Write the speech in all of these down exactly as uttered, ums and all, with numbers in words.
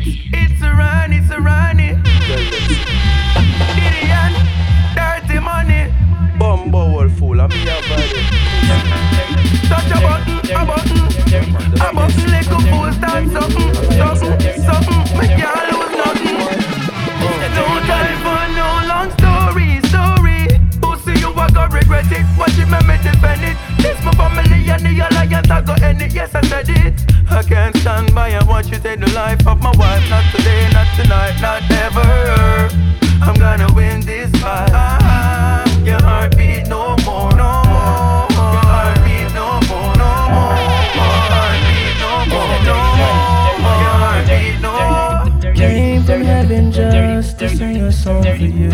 It's a run, it's a runny. Billion, dirty money. Bumbo will fool, I'm here body. Touch a button, a button. A button like a fool, stand something, something, something. We can't lose nothing. No time for no long story, story. Who see you I go regret it? Watch it, me defend it. This my family and the alliance I go end it. Yes I said it. I can't stand by and watch you take the life of my wife. Not today, not tonight, not ever. I'm gonna win this fight. Your heartbeat no more, no more. Your heartbeat no more, no more. Your heartbeat no more, no more. Your heartbeat no more. Came from heaven just to sing a song for you.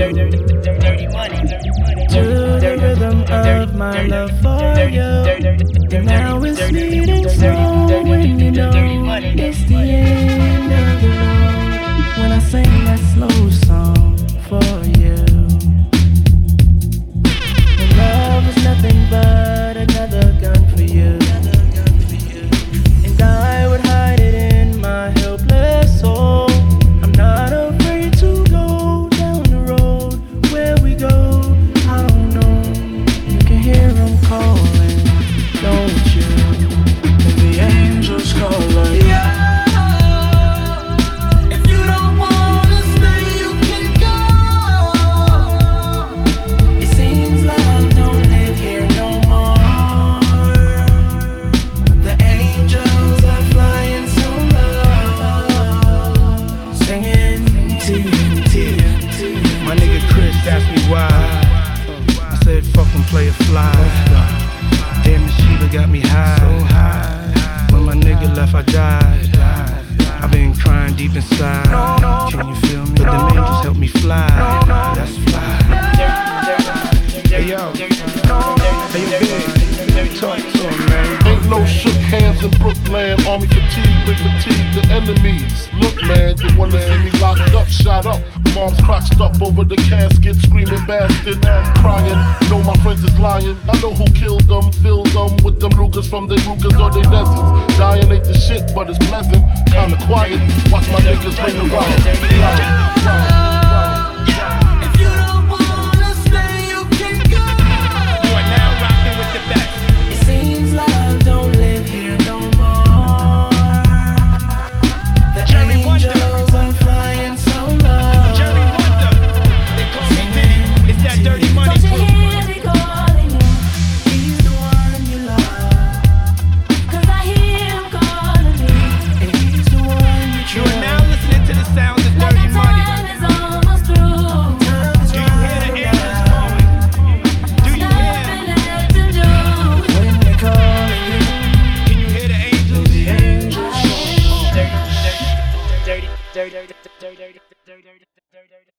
To the rhythm of my love for you. And now it's sweet and slow when you know it's the end of the road. When I sing that slow song for you. And love is nothing but another gun for you. And I would hide it in my helpless soul. I'm not afraid to go down the road where we go. I don't know. You can hear them calling, don't you? And the angels calling. Yeah. If you don't wanna stay, you can go. It seems love don't live here no more. The angels are flying so low, singing T N T N T. My nigga Chris asked me why. I said fucking play a fly. Damn, the Sheila got me high. So high. When my nigga left, I died. I've been crying deep inside. Can you feel me? But them angels help me fly. That's fly. Hey yo, hey yo, big. Talk to him, man. Ain't no shook hands in Brooklyn. Army fatigue, big fatigue, the enemies. Look, man, you wanna see me locked up, shot up. Mom's crotched up over the casket, screaming bastard, crying. Know my friends is lying. I know who killed them, filled them with them Rugers from their Rugers or their deserts. Dying ain't the shit, but it's pleasant. Kinda quiet. Watch my niggas bring the riot. Dirty, dirty, dirty, dirty, dirty, dirty, dirty, dirty.